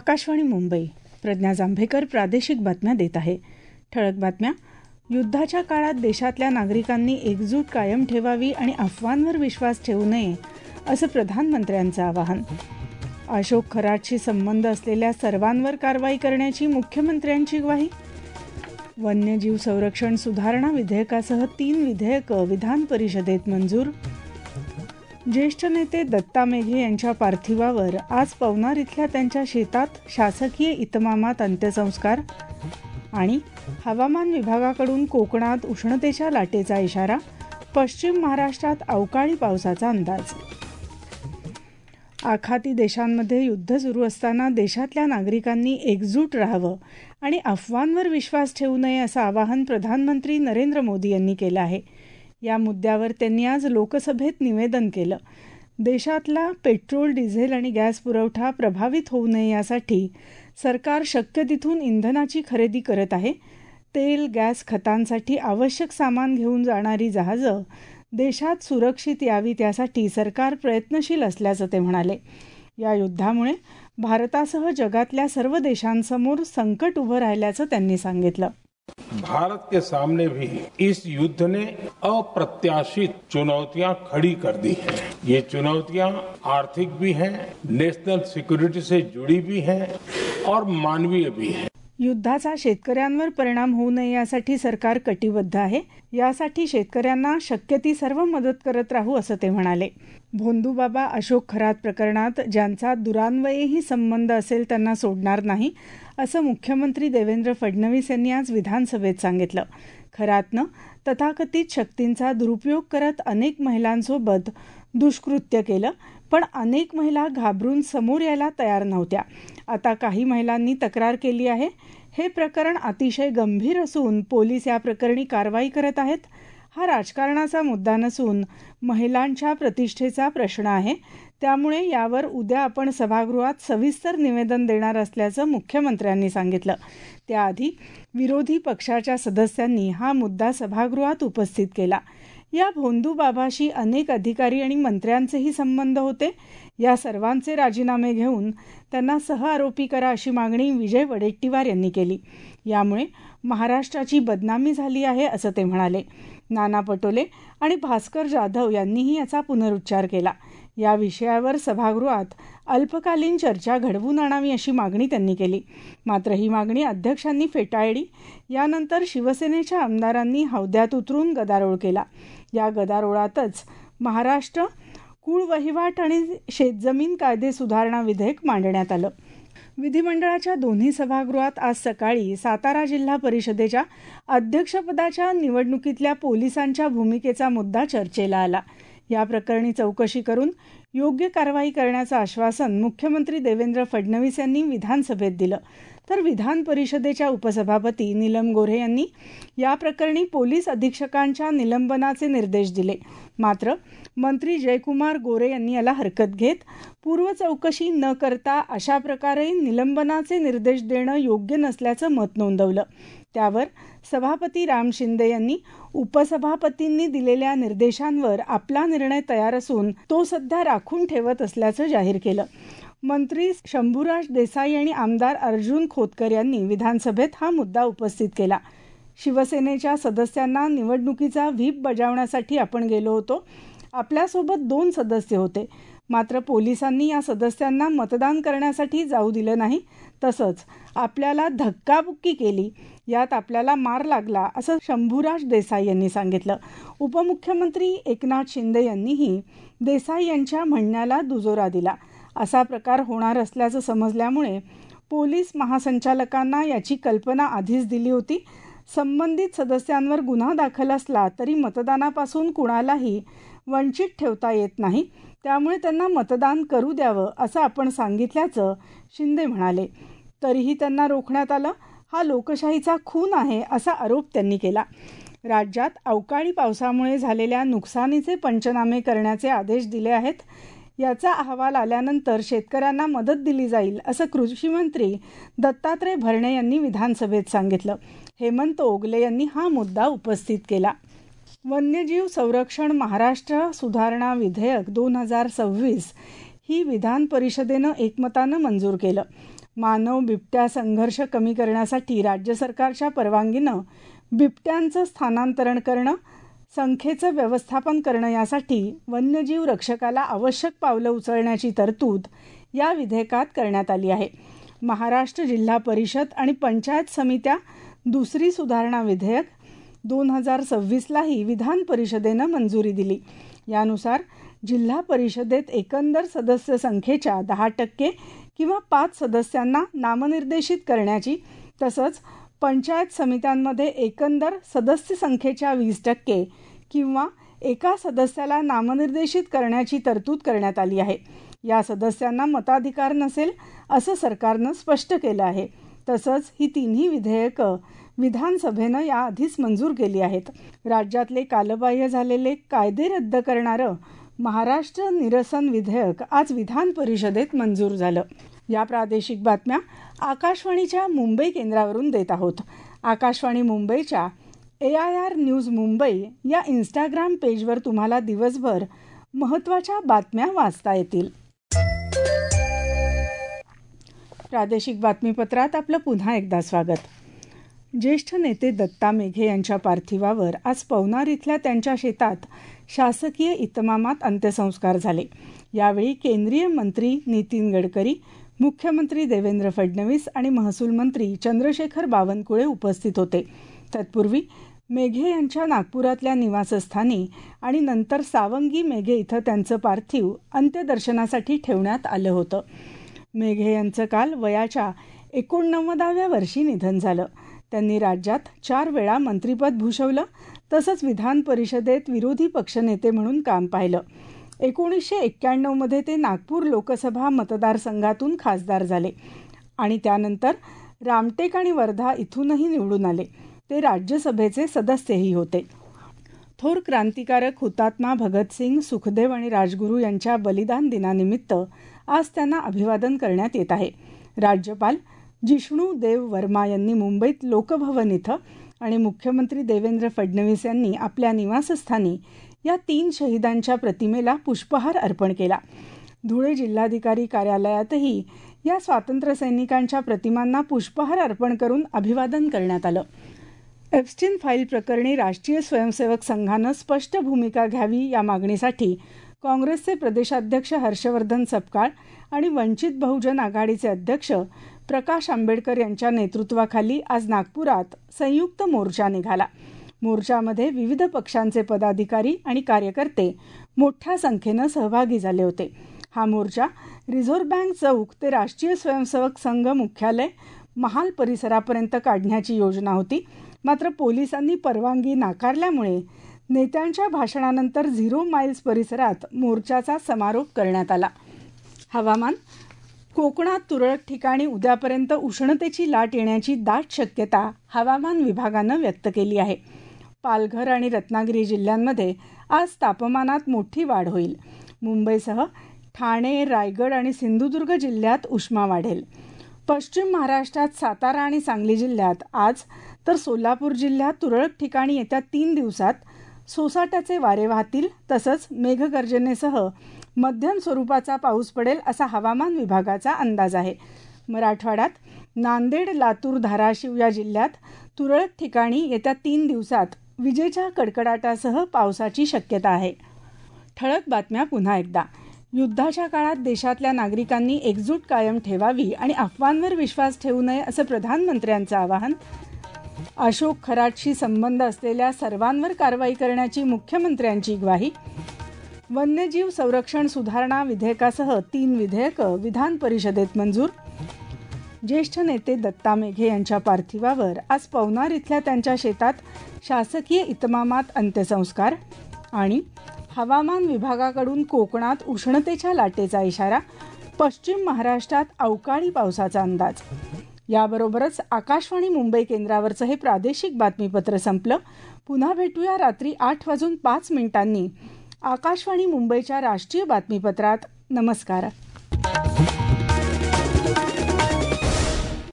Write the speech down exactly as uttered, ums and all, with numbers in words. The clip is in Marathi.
आकाशवाणी मुंबई. प्रज्ञा जांभेकर प्रादेशिक बातम्या देत आहे. ठळक बातम्या. युद्धाच्या काळात देशातल्या नागरिकांनी एकजूट कायम ठेवावी आणि अफवांवर विश्वास ठेवू नये असं प्रधानमंत्र्यांचं आवाहन. अशोक खराटशी संबंध असलेल्या सर्वांवर कारवाई करण्याची मुख्यमंत्र्यांची ग्वाही. वन्यजीव संरक्षण सुधारणा विधेयकासह तीन विधेयकं विधान परिषदेत मंजूर. ज्येष्ठ नेते दत्ता मेघे यांच्या पार्थिवावर आज पवनार इथल्या त्यांच्या शेतात शासकीय इतमामात अंत्यसंस्कार. आणि हवामान विभागाकडून कोकणात उष्णतेच्या लाटेचा इशारा, पश्चिम महाराष्ट्रात अवकाळी पावसाचा अंदाज. आखाती देशांमध्ये युद्ध सुरू असताना देशातल्या नागरिकांनी एकजूट राहावं आणि अफवांवर विश्वास ठेवू नये असं आवाहन प्रधानमंत्री नरेंद्र मोदी यांनी केलं आहे. या मुद्द्यावर त्यांनी आज लोकसभेत निवेदन केलं. देशातला पेट्रोल, डिझेल आणि गॅस पुरवठा प्रभावित होऊ नये यासाठी सरकार शक्य तिथून इंधनाची खरेदी करत आहे. तेल, गॅस, खतांसाठी आवश्यक सामान घेऊन जाणारी जहाजं देशात सुरक्षित यावीत यासाठी सरकार प्रयत्नशील असल्याचं ते म्हणाले. या युद्धामुळे भारतासह जगातल्या सर्व देशांसमोर संकट उभं राहिल्याचं त्यांनी सांगितलं. भारत के सामने भी इस युद्ध ने अप्रत्याशित चुनौतियां खड़ी कर दी हैं. ये चुनौतियां आर्थिक भी हैं, नेशनल सिक्योरिटी से जुड़ी भी हैं और मानवीय भी हैं. युद्धाचा शेतकऱ्यांवर परिणाम होऊ नये यासाठी सरकार कटिबद्ध आहे. यासाठी शेतकऱ्यांना शक्य ती सर्व मदत करत राहू असं ते म्हणाले. भोंदूबाबा अशोक खरात प्रकरणात ज्यांचा दुरान्वयेही संबंध असेल त्यांना सोडणार नाही असं मुख्यमंत्री देवेंद्र फडणवीस यांनी आज विधानसभेत सांगितलं. खरातनं तथाकथित शक्तींचा दुरुपयोग करत अनेक महिलांसोबत दुष्कृत्य केलं, पण अनेक महिला घाबरून समोर यायला तयार नव्हत्या. आता काही महिलांनी तक्रार केली आहे. हे प्रकरण अतिशय गंभीर असून पोलीस या प्रकरणी कारवाई करत आहेत. हा राजकारणाचा मुद्दा नसून महिलांच्या प्रतिष्ठेचा प्रश्न आहे. त्यामुळे यावर उद्या आपण सभागृहात सविस्तर निवेदन देणार असल्याचं मुख्यमंत्र्यांनी सांगितलं. त्याआधी विरोधी पक्षाच्या सदस्यांनी हा मुद्दा सभागृहात उपस्थित केला. या भोंदूबाबाशी अनेक अधिकारी आणि मंत्र्यांचेही संबंध होते. या सर्वांचे राजीनामे घेऊन त्यांना सहआरोपी करा अशी मागणी विजय वडेट्टीवार यांनी केली. यामुळे महाराष्ट्राची बदनामी झाली आहे असं ते म्हणाले. नाना पटोले आणि भास्कर जाधव यांनीही याचा पुनरुच्चार केला. या विषयावर सभागृहात अल्पकालीन चर्चा घडवून आणावी अशी मागणी त्यांनी केली. मात्र ही मागणी अध्यक्षांनी फेटाळली. यानंतर शिवसेनेच्या आमदारांनी हौद्यात उतरून गदारोळ केला. या गदारोळातच महाराष्ट्र कुळ वहिवाट आणि शेतजमीन कायदे सुधारणा विधेयक मांडण्यात आलं. विधिमंडळाच्या दोन्ही सभागृहात आज सकाळी सातारा जिल्हा परिषदेच्या अध्यक्षपदाच्या निवडणुकीतल्या पोलिसांच्या भूमिकेचा मुद्दा चर्चेला आला. या प्रकरणी चौकशी करून योग्य कारवाई करण्याचं आश्वासन मुख्यमंत्री देवेंद्र फडणवीस यांनी विधानसभेत दिलं. तर विधान परिषदेच्या उपसभापती नीलम गोऱ्हे यांनी या प्रकरणी पोलीस अधीक्षकांच्या निलंबनाचे निर्देश दिले. मात्र मंत्री जयकुमार गोरे यांनी याला हरकत घेत पूर्व चौकशी न करता अशा प्रकारे निलंबनाचे निर्देश देणं योग्य नसल्याचं मत नोंदवलं. त्यावर सभापती राम शिंदे यांनी उपसभापतींनी दिलेल्या निर्देशांवर आपला निर्णय तयार असून तो सध्या राखून ठेवत असल्याचं जाहीर केलं. मंत्री शंभूराज देसाई आणि आमदार अर्जुन खोतकर यांनी विधानसभेत हा मुद्दा उपस्थित केला. शिवसेनेच्या सदस्यांना निवडणुकीचा व्हीप बजावण्यासाठी आपण गेलो होतो. आपल्यासोबत दोन सदस्य होते. मात्र पोलिसांनी या सदस्यांना मतदान करण्यासाठी जाऊ दिलं नाही. तसंच आपल्याला धक्काबुक्की केली. यात आपल्याला मार लागला असं शंभूराज देसाई यांनी सांगितलं. उपमुख्यमंत्री एकनाथ शिंदे यांनीही देसाई यांच्या म्हणण्याला दुजोरा दिला. असा प्रकार होणार असल्याचं समजल्यामुळे पोलीस महासंचालकांना याची कल्पना आधीच दिली होती. संबंधित सदस्यांवर गुन्हा दाखल असला तरी मतदानापासून कुणालाही वंचित ठेवता येत नाही. त्यामुळे त्यांना मतदान करू द्यावं असं आपण सांगितल्याचं शिंदे म्हणाले. तरीही त्यांना रोखण्यात आलं. हा लोकशाहीचा खून आहे असा आरोप त्यांनी केला. राज्यात अवकाळी पावसामुळे झालेल्या नुकसानीचे पंचनामे करण्याचे आदेश दिले आहेत. याचा अहवाल आल्यानंतर शेतकऱ्यांना मदत दिली जाईल असं कृषी मंत्री दत्तात्रय भरणे यांनी विधानसभेत सांगितलं. हेमंत ओगले यांनी हा मुद्दा उपस्थित केला. वन्यजीव संरक्षण महाराष्ट्र सुधारणा विधेयक दोन हजार सव्वीस ही विधान परिषदेनं एकमतानं मंजूर केलं. मानव बिबट्या संघर्ष कमी करण्यासाठी राज्य सरकारच्या परवानगीनं बिबट्यांचं स्थानांतरण करणं, संख्येचं व्यवस्थापन करणं यासाठी वन्यजीव रक्षकाला आवश्यक पावलं उचलण्याची तरतूद या विधेयकात करण्यात आली आहे. महाराष्ट्र जिल्हा परिषद आणि पंचायत समित्या दुसरी सुधारणा विधेयक दोन हजार सव्वीसलाही विधान परिषदेनं मंजुरी दिली. यानुसार जिल्हा परिषदेत एकंदर सदस्य संख्येच्या दहा टक्के किंवा पाच सदस्यांना नामनिर्देशित करण्याची, तसंच पंचायत समित्यांमध्ये एकंदर सदस्य संख्येच्या वीस टक्के किंवा एका सदस्याला नामनिर्देशित करण्याची तरतूद करण्यात आली आहे. या सदस्यांना मताधिकार नसेल असं सरकारनं स्पष्ट केलं आहे. तसंच ही तिन्ही विधेयकं विधानसभेनं याआधीच मंजूर केली आहेत. राज्यातले कालबाह्य झालेले कायदे रद्द करणारं महाराष्ट्र निरसन विधेयक आज विधान परिषदेत मंजूर झालं. या प्रादेशिक बातम्या आकाशवाणीच्या मुंबई केंद्रावरून देत आहोत. आकाशवाणी मुंबईच्या A I R news Mumbai या इंस्टाग्राम पेजवर तुम्हाला दिवसभर महत्त्वाच्या बातम्या वाचता येतील. प्रादेशिक बातमीपत्रात आपलं पुन्हा एकदा स्वागत. ज्येष्ठ नेते दत्ता मेघे यांच्या पार्थिवावर आज पवनार इथल्या त्यांच्या शेतात शासकीय इतमामात अंत्यसंस्कार झाले. यावेळी केंद्रीय मंत्री नितीन गडकरी, मुख्यमंत्री देवेंद्र फडणवीस आणि महसूल मंत्री चंद्रशेखर बावनकुळे उपस्थित होते. तत्पूर्वी मेघे यांच्या नागपुरातल्या निवासस्थानी आणि नंतर सावंगी मेघे इथं त्यांचं पार्थिव अंत्यदर्शनासाठी ठेवण्यात आलं होतं. मेघे यांचं काल वयाच्या एकोणनव्वदाव्या वर्षी निधन झालं. त्यांनी राज्यात चार वेळा मंत्रिपद भूषवलं, तसंच विधान परिषदेत विरोधी पक्षनेते म्हणून काम पाहिलं. एकोणीसशे एक्क्याण्णवमध्ये ते नागपूर लोकसभा मतदारसंघातून खासदार झाले आणि त्यानंतर रामटेक आणि वर्धा इथूनही निवडून आले. ते राज्यसभेचे सदस्यही होते. थोर क्रांतिकारक हुतात्मा भगतसिंग, सुखदेव आणि राजगुरू यांच्या बलिदान दिनानिमित्त आज त्यांना अभिवादन करण्यात येत आहे. राज्यपाल जिष्णू देव वर्मा यांनी मुंबईत लोकभवन इथं आणि मुख्यमंत्री देवेंद्र फडणवीस यांनी आपल्या निवासस्थानी या तीन शहीदांच्या प्रतिमेला पुष्पहार अर्पण केला. धुळे जिल्हाधिकारी कार्यालयातही या स्वातंत्र्यसैनिकांच्या प्रतिमांना पुष्पहार अर्पण करून अभिवादन करण्यात आलं. एप्स्टीन फाईल प्रकरणी राष्ट्रीय स्वयंसेवक संघानं स्पष्ट भूमिका घ्यावी या मागणीसाठी काँग्रेसचे प्रदेशाध्यक्ष हर्षवर्धन सपकाळ आणि वंचित बहुजन आघाडीचे अध्यक्ष प्रकाश आंबेडकर यांच्या नेतृत्वाखाली आज नागपुरात संयुक्त मोर्चा निघाला. मोर्चामध्ये विविध पक्षांचे पदाधिकारी आणि कार्यकर्ते मोठ्या संख्येनं सहभागी झाले होते. हा मोर्चा रिझर्व्ह बँक चौक ते राष्ट्रीय स्वयंसेवक संघ मुख्यालय महाल परिसरापर्यंत काढण्याची योजना होती. मात्र पोलिसांनी परवानगी नाकारल्यामुळे नेत्यांच्या भाषणानंतर झिरो माइल्स परिसरात मोर्चाचा समारोप करण्यात आला. हवामान. कोकणात तुरळक ठिकाणी उद्यापर्यंत उष्णतेची लाट येण्याची दाट शक्यता हवामान विभागानं व्यक्त केली आहे. पालघर आणि रत्नागिरी जिल्ह्यांमध्ये आज तापमानात मोठी वाढ होईल. मुंबईसह ठाणे, रायगड आणि सिंधुदुर्ग जिल्ह्यात उष्मा वाढेल. पश्चिम महाराष्ट्रात सातारा आणि सांगली जिल्ह्यात आज तर सोलापूर जिल्ह्यात तुरळक ठिकाणी येत्या तीन दिवसात सोसाट्याचे वारे वाहतील, तसंच मेघगर्जनेसह मध्यम स्वरूपाचा पाऊस पडेल असा हवामान विभागाचा अंदाज आहे. मराठवाड्यात नांदेड, लातूर, धाराशिव या जिल्ह्यात तुरळक ठिकाणी येत्या तीन दिवसात विजेच्या कडकडाटासह पावसाची शक्यता आहे. ठळक बातम्या पुन्हा एकदा. युद्धाच्या काळात देशातल्या नागरिकांनी एकजूट कायम ठेवावी आणि अफवांवर विश्वास ठेवू नये असं प्रधानमंत्र्यांचं आवाहन. अशोक खराटशी संबंध असलेल्या सर्वांवर कारवाई करण्याची मुख्यमंत्र्यांची ग्वाही. वन्यजीव संरक्षण सुधारणा विधेयकासह तीन विधेयकं विधान परिषदेत मंजूर. ज्येष्ठ नेते दत्ता मेघे यांच्या पार्थिवावर आज पवनार इथल्या त्यांच्या शेतात शासकीय इतमामात अंत्यसंस्कार. आणि हवामान विभागाकडून कोकणात उष्णतेच्या लाटेचा इशारा, पश्चिम महाराष्ट्रात अवकाळी पावसाचा अंदाज. याबरोबरच आकाशवाणी मुंबई केंद्रावरचं हे प्रादेशिक बातमीपत्र संपलं. पुन्हा भेटूया रात्री आठ वाजून पाच मिनिटांनी आकाशवाणी मुंबईच्या राष्ट्रीय बातमीपत्रात. नमस्कार.